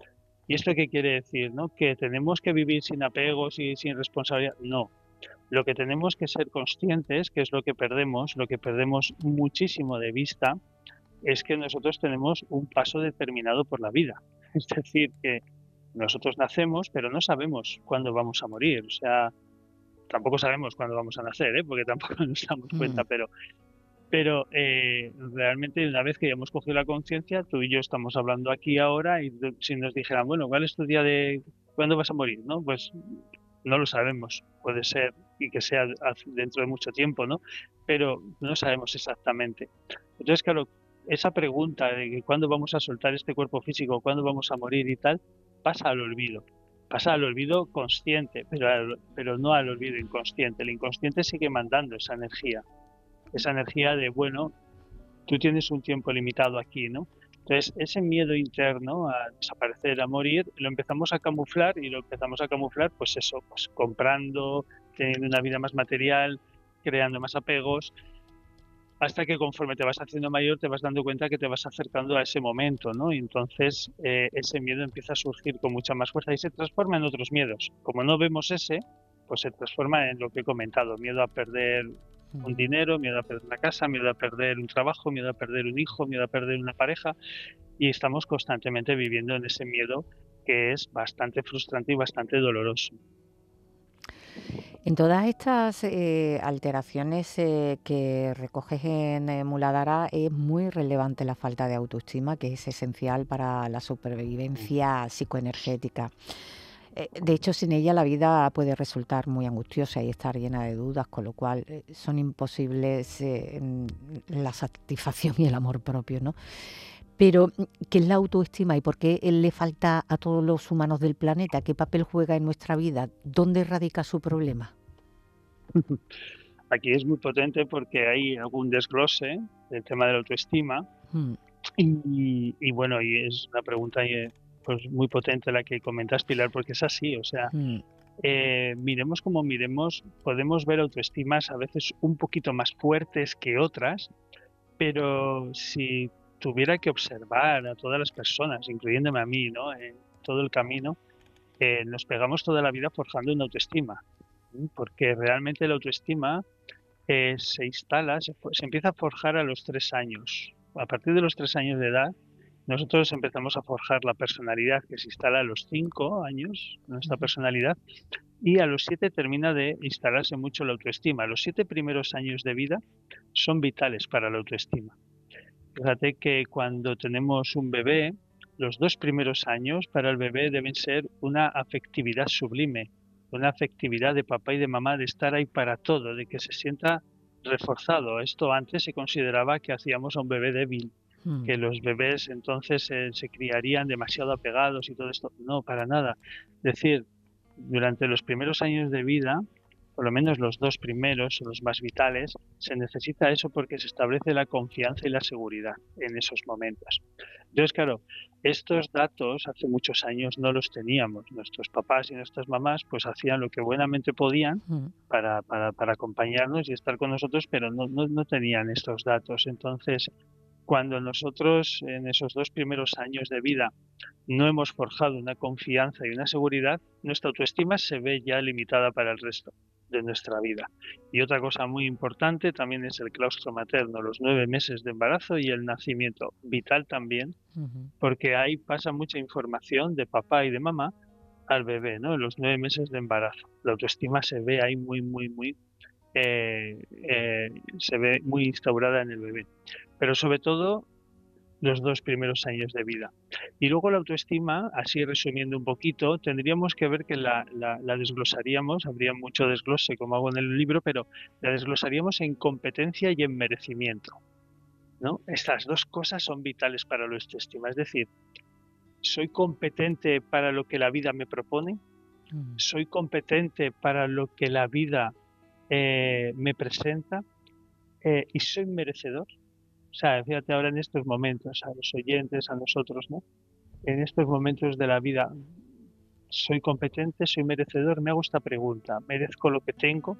S3: ¿Y esto qué quiere decir, no? Que tenemos que vivir sin apegos y sin responsabilidad. No. Lo que tenemos que ser conscientes, que es lo que perdemos, lo que perdemos muchísimo de vista, es que nosotros tenemos un paso determinado por la vida. Es decir, que nosotros nacemos, pero no sabemos cuándo vamos a morir. O sea, tampoco sabemos cuándo vamos a nacer, ¿eh? Porque tampoco nos damos cuenta,
S2: Mm.
S3: pero, pero eh, realmente una vez que ya hemos cogido la conciencia, tú y yo estamos hablando aquí ahora y tú- si nos dijeran, bueno, ¿cuál es tu día de cuándo vas a morir? ¿No? Pues no lo sabemos, puede ser y que sea haz- dentro de mucho tiempo, ¿no? Pero no sabemos exactamente. Entonces, claro, esa pregunta de que cuándo vamos a soltar este cuerpo físico, cuándo vamos a morir y tal, pasa al olvido. Pasa al olvido consciente, pero, al- pero no al olvido inconsciente. El inconsciente sigue mandando esa energía, esa energía de, bueno, tú tienes un tiempo limitado aquí, ¿no? Entonces, ese miedo interno a desaparecer, a morir, lo empezamos a camuflar y lo empezamos a camuflar, pues eso, pues comprando, teniendo una vida más material, creando más apegos, hasta que conforme te vas haciendo mayor te vas dando cuenta que te vas acercando a ese momento, ¿no? Y entonces eh, ese miedo empieza a surgir con mucha más fuerza y se transforma en otros miedos. Como no vemos ese, pues se transforma en lo que he comentado, miedo a perder un
S2: Ujú.
S3: dinero, miedo a perder una casa, miedo a perder un trabajo, miedo a perder un hijo, miedo a perder una pareja y estamos constantemente viviendo en ese miedo que es bastante frustrante y bastante doloroso.
S2: En todas estas eh, alteraciones eh, que recoges en eh, Muladhara es muy relevante la falta de autoestima, que es esencial para la
S3: Mm.
S2: supervivencia psicoenergética. Eh, de hecho, sin ella la vida puede resultar muy angustiosa y estar llena de dudas, con lo cual eh, son imposibles eh, mm, la satisfacción y el amor propio, ¿no? Pero, mm, ¿qué es la autoestima y por qué le falta a todos los humanos del planeta? ¿Qué papel juega en nuestra vida? ¿Dónde radica su problema?
S3: Aquí es muy potente porque hay algún desglose del tema de la autoestima.
S2: Mm.
S3: Y, y bueno, y es una pregunta eh, pues muy potente la que comentas, Pilar, porque es así, o sea,
S2: Mm.
S3: eh, miremos como miremos, podemos ver autoestimas a veces un poquito más fuertes que otras, pero si tuviera que observar a todas las personas, incluyéndome a mí, ¿no? En todo el camino, eh, nos pegamos toda la vida forjando una autoestima, ¿m? Porque realmente la autoestima eh, se instala, se, fo- se empieza a forjar a los tres años. A partir de los tres años de edad, nosotros empezamos a forjar la personalidad que se instala a los cinco años, nuestra
S2: Ujú.
S3: personalidad, y a los siete termina de instalarse mucho la autoestima. Los siete primeros años de vida son vitales para la autoestima. Fíjate que cuando tenemos un bebé, los dos primeros años para el bebé deben ser una afectividad sublime, una afectividad de papá y de mamá, de estar ahí para todo, de que se sienta reforzado. Esto antes se consideraba que hacíamos a un bebé débil,
S2: Mm.
S3: que los bebés entonces eh, se criarían demasiado apegados y todo esto. No, para nada. Es decir, durante los primeros años de vida, por lo menos los dos primeros, los más vitales, se necesita eso porque se establece la confianza y la seguridad en esos momentos. Entonces, claro, estos datos hace muchos años no los teníamos. Nuestros papás y nuestras mamás pues hacían lo que buenamente podían
S2: Mm.
S3: para, para, para acompañarnos y estar con nosotros, pero no, no, no tenían estos datos. Entonces, cuando nosotros en esos dos primeros años de vida no hemos forjado una confianza y una seguridad, nuestra autoestima se ve ya limitada para el resto de nuestra vida. Y otra cosa muy importante también es el claustro materno, los nueve meses de embarazo y el nacimiento, vital también,
S2: Ujú.
S3: porque ahí pasa mucha información de papá y de mamá al bebé, ¿no? En los nueve meses de embarazo. La autoestima se ve ahí muy, muy, muy, eh, eh, se ve muy instaurada en el bebé. Pero sobre todo los dos primeros años de vida. Y luego la autoestima, así resumiendo un poquito, tendríamos que ver que la, la, la desglosaríamos, habría mucho desglose como hago en el libro, pero la desglosaríamos en competencia y en merecimiento, ¿no? Estas dos cosas son vitales para la autoestima, es decir, soy competente para lo que la vida me propone,
S2: Mm.
S3: soy competente para lo que la vida eh, me presenta eh, y soy merecedor. O sea, fíjate ahora en estos momentos, a los oyentes, a nosotros, ¿no? En estos momentos de la vida, ¿soy competente? ¿Soy merecedor? Me hago esta pregunta. ¿Merezco lo que tengo?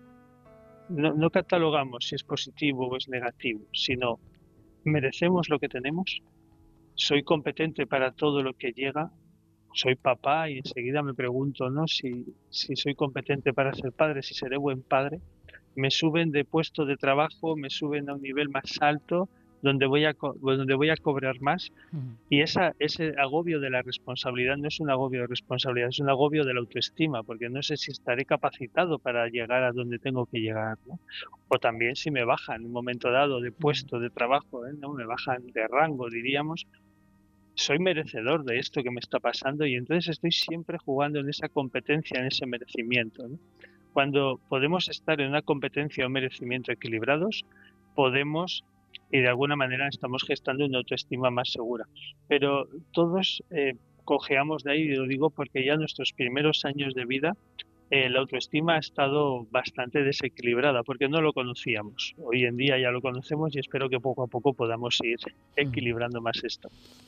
S3: No, no catalogamos si es positivo o es negativo, sino ¿merecemos lo que tenemos? ¿Soy competente para todo lo que llega? Soy papá y enseguida me pregunto, ¿no? Si, si soy competente para ser padre, si seré buen padre. Me suben de puesto de trabajo, me suben a un nivel más alto, donde voy a, co- donde voy a cobrar más.
S2: Mm.
S3: Y esa, ese agobio de la responsabilidad no es un agobio de responsabilidad, es un agobio de la autoestima, porque no sé si estaré capacitado para llegar a donde tengo que llegar, ¿no? O también si me bajan en un momento dado de
S2: Mm.
S3: puesto de trabajo, ¿eh? ¿No? Me bajan de rango, diríamos, soy merecedor de esto que me está pasando y entonces estoy siempre jugando en esa competencia, en ese merecimiento, ¿no? Cuando podemos estar en una competencia o merecimiento equilibrados, podemos y de alguna manera estamos gestando una autoestima más segura. Pero todos eh, cojeamos de ahí, y lo digo porque ya en nuestros primeros años de vida eh, la autoestima ha estado bastante desequilibrada porque no lo conocíamos. Hoy en día ya lo conocemos y espero que poco a poco podamos ir
S2: Mm.
S3: equilibrando más esto.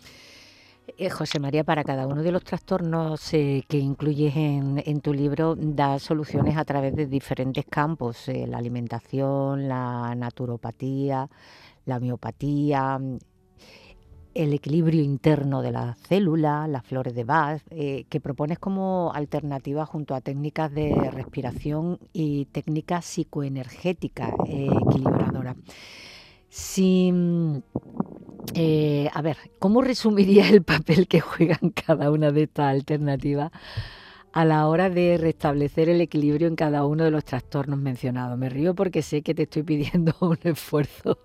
S2: Eh, José María, para cada uno de los trastornos eh, que incluyes en, en tu libro, da soluciones a través de diferentes campos, eh, la alimentación, la naturopatía, la homeopatía, mm, el equilibrio interno de la célula, las flores de Bach, eh, que propones como alternativa junto a técnicas de respiración y técnicas psicoenergéticas eh, equilibradoras. Si, mm, eh, a ver, ¿cómo resumirías el papel que juegan cada una de estas alternativas a la hora de restablecer el equilibrio en cada uno de los trastornos mencionados? Me río porque sé que te estoy pidiendo un esfuerzo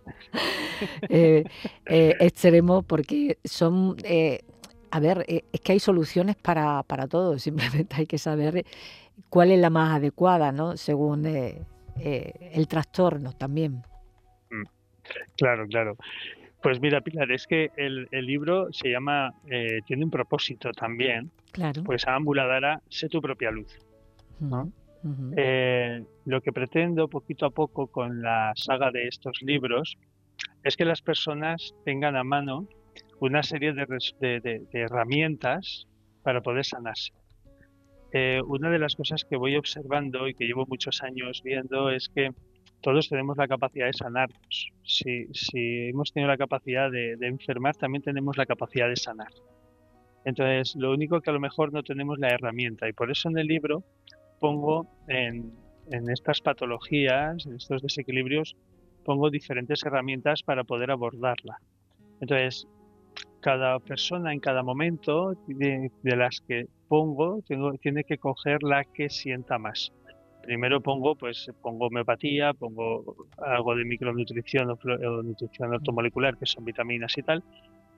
S2: eh, eh, extremo porque son, eh, a ver, eh, es que hay soluciones para, para todo, simplemente hay que saber cuál es la más adecuada, ¿no? Según eh, eh, el trastorno también.
S3: Mm, claro, claro. Pues mira, Pilar, es que el, el libro se llama, eh, tiene un propósito también,
S2: Claro.
S3: pues Ambuladara, sé tu propia luz, ¿no?
S2: Ujú, ujú.
S3: Eh, lo que pretendo poquito a poco con la saga de estos libros es que las personas tengan a mano una serie de, res- de- de- de herramientas para poder sanarse. eh, una de las cosas que voy observando y que llevo muchos años viendo es que todos tenemos la capacidad de sanarnos. Si, si hemos tenido la capacidad de, de enfermar, también tenemos la capacidad de sanar. Entonces, lo único que a lo mejor no tenemos la herramienta, y por eso en el libro pongo en, en estas patologías, en estos desequilibrios, pongo diferentes herramientas para poder abordarla. Entonces, cada persona en cada momento de, de las que pongo tengo, tiene que coger la que sienta más. Primero pongo, pues pongo homeopatía, pongo algo de micronutrición o, o nutrición ortomolecular, que son vitaminas y tal.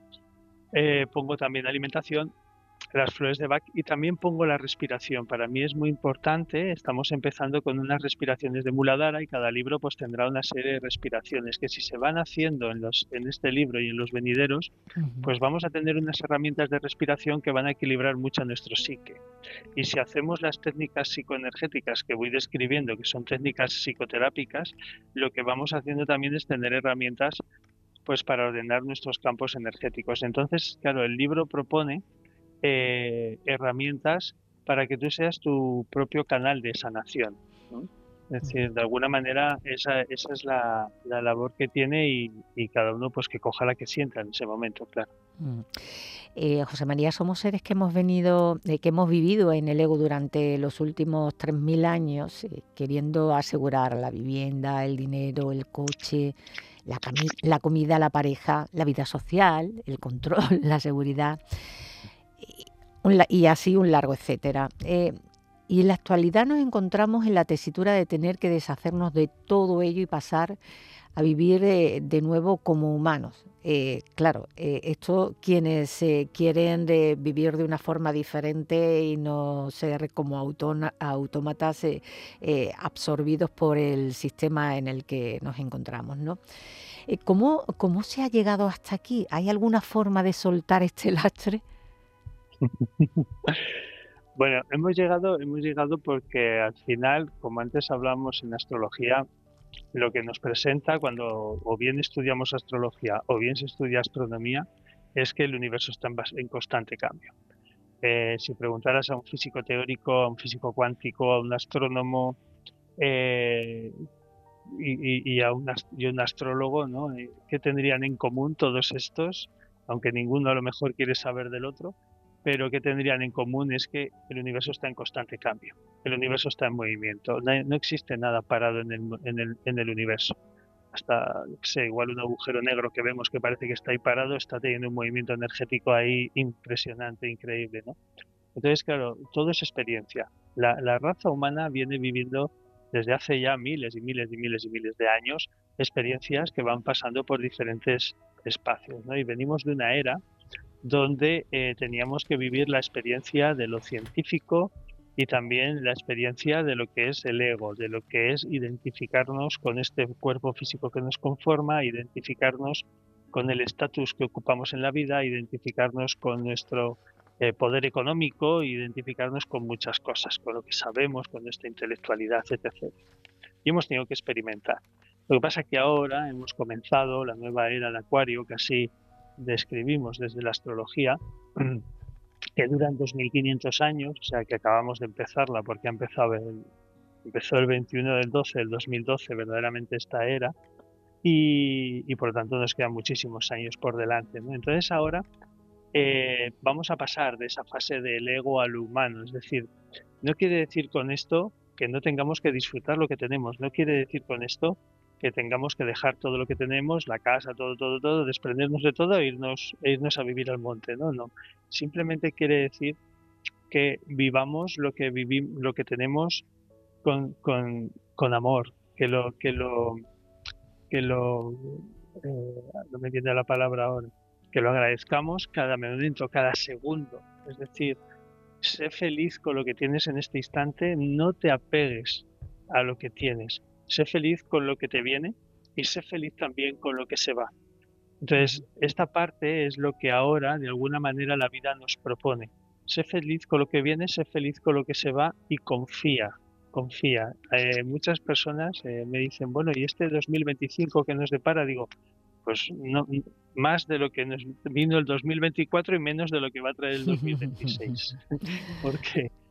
S3: Eh, pongo también alimentación, las flores de Bach, y también pongo la respiración. Para mí es muy importante. Estamos empezando con unas respiraciones de Muladhara y cada libro pues tendrá una serie de respiraciones que si se van haciendo en, los, en este libro y en los venideros,
S2: Ujú.
S3: pues vamos a tener unas herramientas de respiración que van a equilibrar mucho a nuestro psique. Y si hacemos las técnicas psicoenergéticas que voy describiendo, que son técnicas psicoterápicas, lo que vamos haciendo también es tener herramientas pues para ordenar nuestros campos energéticos. Entonces, claro, el libro propone eh, herramientas para que tú seas tu propio canal de sanación, ¿no? Es decir, de alguna manera esa, esa es la, la labor que tiene y, y cada uno pues que coja la que sienta en ese momento, claro.
S2: Mm. Eh, José María, somos seres que hemos venido, eh, que hemos vivido en el ego durante los últimos tres mil años, eh, queriendo asegurar la vivienda, el dinero, el coche, la, cami- la comida, la pareja, la vida social, el control, la seguridad, y, un la- y así un largo etcétera. Eh, y en la actualidad nos encontramos en la tesitura de tener que deshacernos de todo ello y pasar a vivir eh, de nuevo como humanos. Eh, claro, eh, esto quienes eh, quieren de vivir de una forma diferente y no ser como autona- autómatas eh, eh, absorbidos por el sistema en el que nos encontramos, ¿no? Eh, ¿cómo, ¿Cómo se ha llegado hasta aquí? ¿Hay alguna forma de soltar este lastre?
S3: Bueno, hemos llegado, hemos llegado porque al final, como antes hablamos en astrología, lo que nos presenta cuando o bien estudiamos astrología o bien se estudia astronomía es que el universo está en, bas- en constante cambio. Eh, si preguntaras a un físico teórico, a un físico cuántico, a un astrónomo eh, y, y- y a un, ast- y un astrólogo, ¿no? Eh, ¿Qué tendrían en común todos estos? Aunque ninguno a lo mejor quiere saber del otro, pero ¿qué tendrían en común? Es que el universo está en constante cambio, el universo está en movimiento, no, no existe nada parado en el, mu- en el, en el universo. Hasta, yo qué sé, igual un agujero negro que vemos que parece que está ahí parado, está teniendo un movimiento energético ahí impresionante, increíble, ¿no? Entonces, claro, todo es experiencia. La, la raza humana viene viviendo desde hace ya miles y miles y miles y miles de años experiencias que van pasando por diferentes espacios, ¿no? Y venimos de una era donde eh, teníamos que vivir la experiencia de lo científico y también la experiencia de lo que es el ego, de lo que es identificarnos con este cuerpo físico que nos conforma, identificarnos con el estatus que ocupamos en la vida, identificarnos con nuestro eh, poder económico, identificarnos con muchas cosas, con lo que sabemos, con nuestra intelectualidad, etcétera. Y hemos tenido que experimentar. Lo que pasa es que ahora hemos comenzado la nueva era de Acuario, que así describimos desde la astrología, que duran dos mil quinientos años, o sea que acabamos de empezarla porque ha empezado el, empezó el veintiuno del doce del dos mil doce verdaderamente esta era y, y por lo tanto nos quedan muchísimos años por delante, ¿no? Entonces ahora eh, vamos a pasar de esa fase del ego al humano, es decir, no quiere decir con esto que no tengamos que disfrutar lo que tenemos, no quiere decir con esto que tengamos que dejar todo lo que tenemos, la casa, todo, todo, todo, desprendernos de todo e irnos, e irnos a vivir al monte, ¿no? No. Simplemente quiere decir que vivamos lo que vivimos, lo que tenemos con, con, con amor, que lo, que lo, que lo, eh, no me viene la palabra ahora, que lo agradezcamos cada momento, cada segundo. Es decir, sé feliz con lo que tienes en este instante, no te apegues a lo que tienes. Sé feliz con lo que te viene y sé feliz también con lo que se va. Entonces, esta parte es lo que ahora, de alguna manera, la vida nos propone. Sé feliz con lo que viene, sé feliz con lo que se va y confía, confía. Eh, muchas personas eh, me dicen, bueno, ¿y este dos mil veinticinco que nos depara? Digo, pues no, más de lo que nos vino el dos mil veinticuatro y menos de lo que va a traer el dos mil veintiséis. ¿Por qué?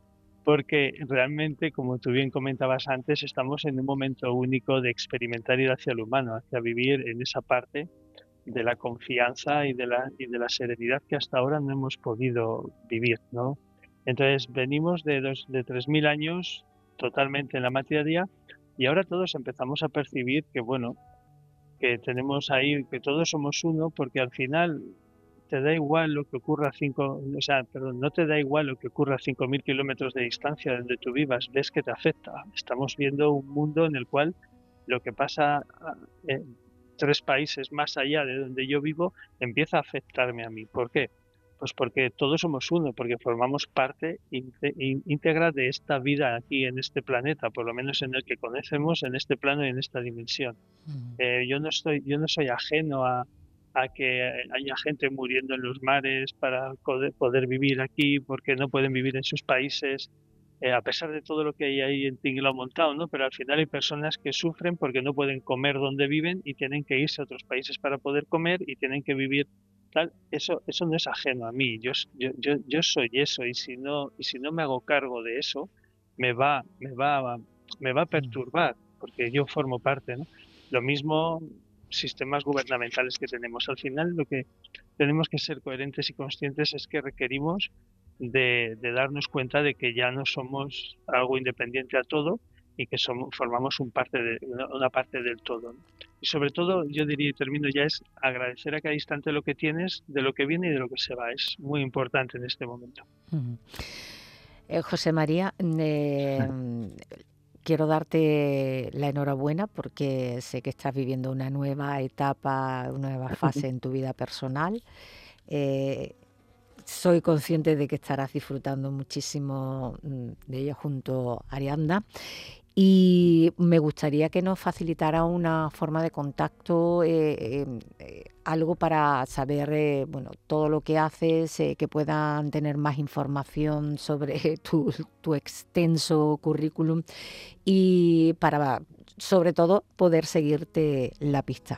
S3: porque realmente, como tú bien comentabas antes, estamos en un momento único de experimentar ir hacia lo humano, hacia vivir en esa parte de la confianza y de la, y de la serenidad que hasta ahora no hemos podido vivir, ¿no? Entonces venimos de, dos, de tres mil años totalmente en la materia y ahora todos empezamos a percibir que, bueno, que tenemos ahí, que todos somos uno, porque al final te da igual lo que ocurra a cinco, o sea, perdón, no te da igual lo que ocurra a cinco mil kilómetros de distancia donde tú vivas, ves que te afecta. Estamos viendo un mundo en el cual lo que pasa ah, en tres países más allá de donde yo vivo empieza a afectarme a mí. ¿Por qué? Pues porque todos somos uno, porque formamos parte inte- in- íntegra de esta vida aquí en este planeta, por lo menos en el que conocemos, en este plano y en esta dimensión.
S2: Mm.
S3: Eh, yo no estoy, yo no soy ajeno a, a que haya gente muriendo en los mares para poder, poder vivir aquí porque no pueden vivir en sus países, eh, a pesar de todo lo que hay ahí en Tinglao montado, ¿no? Pero al final hay personas que sufren porque no pueden comer donde viven y tienen que irse a otros países para poder comer y tienen que vivir tal. Eso, eso no es ajeno a mí. Yo, yo, yo, yo soy eso y si no, y si no me hago cargo de eso, me va, me va, me va a
S2: Mm.
S3: perturbar porque yo formo parte, ¿no? Lo mismo sistemas gubernamentales que tenemos. Al final lo que tenemos que ser coherentes y conscientes es que requerimos de, de darnos cuenta de que ya no somos algo independiente a todo y que somos, formamos un parte de, una, una parte del todo, ¿no? Y sobre todo, yo diría, y termino ya, es agradecer a cada instante lo que tienes, de lo que viene y de lo que se va. Es muy importante en este momento.
S2: Mm. Eh, José María, eh, quiero darte la enhorabuena porque sé que estás viviendo una nueva etapa, una nueva fase en tu vida personal. Eh, soy consciente de que estarás disfrutando muchísimo mm, de ello junto a Ariadna. Y me gustaría que nos facilitara una forma de contacto, eh, em, eh, algo para saber eh, bueno, todo lo que haces, eh, que puedan tener más información sobre tu, tu extenso currículum y para, sobre todo, poder seguirte la pista.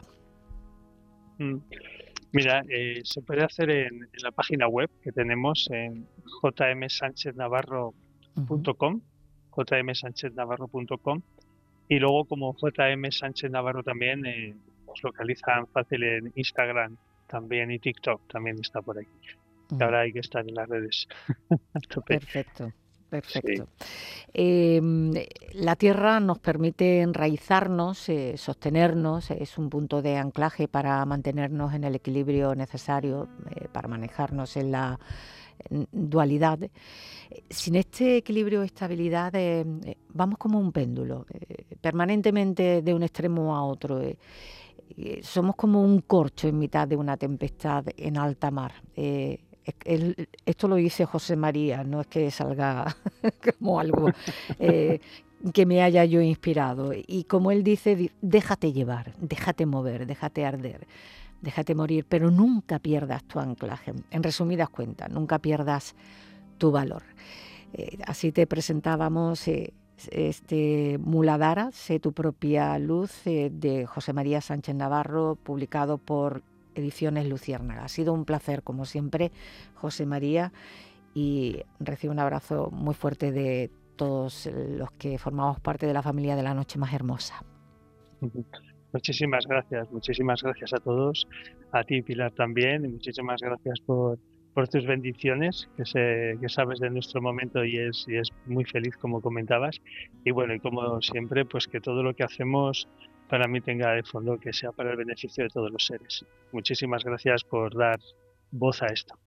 S3: Mm. Mira, eh, se puede hacer en, en la página web que tenemos en j m sánchez navarro
S2: Ujú.
S3: punto com, j m sánchez navarro punto com, y luego como J M Sánchez Navarro también eh, nos localizan fácil en Instagram también y TikTok también está por ahí. Que
S2: Mm.
S3: ahora hay que estar en las redes a tope.
S2: Perfecto,
S3: Sí.
S2: perfecto. Eh, la tierra nos permite enraizarnos, eh, sostenernos, es un punto de anclaje para mantenernos en el equilibrio necesario eh, para manejarnos en la en dualidad. Eh, Sin este equilibrio o estabilidad eh, eh, vamos como un péndulo, eh, permanentemente de un extremo a otro. eh. Eh, somos como un corcho en mitad de una tempestad en alta mar. Eh, es- el- esto lo dice José María, no es que salga como algo eh, que me haya yo inspirado. Y como él dice, di- déjate llevar, déjate mover, déjate arder, déjate morir, pero nunca pierdas tu anclaje. En resumidas cuentas, nunca pierdas tu valor. Eh, así te presentábamos eh, este Muladhara, Sé tu propia luz, eh, de José María Sánchez Navarro, publicado por Ediciones Luciérnaga. Ha sido un placer, como siempre, José María, y recibo un abrazo muy fuerte de todos los que formamos parte de la familia de La Noche Más Hermosa.
S3: Muchísimas gracias, muchísimas gracias a todos, a ti Pilar también, y muchísimas gracias por, por tus bendiciones, que, se, que sabes de nuestro momento y es, y es muy feliz como comentabas. Y bueno, y como siempre, pues que todo lo que hacemos para mí tenga de fondo que sea para el beneficio de todos los seres. Muchísimas gracias por dar voz a esto.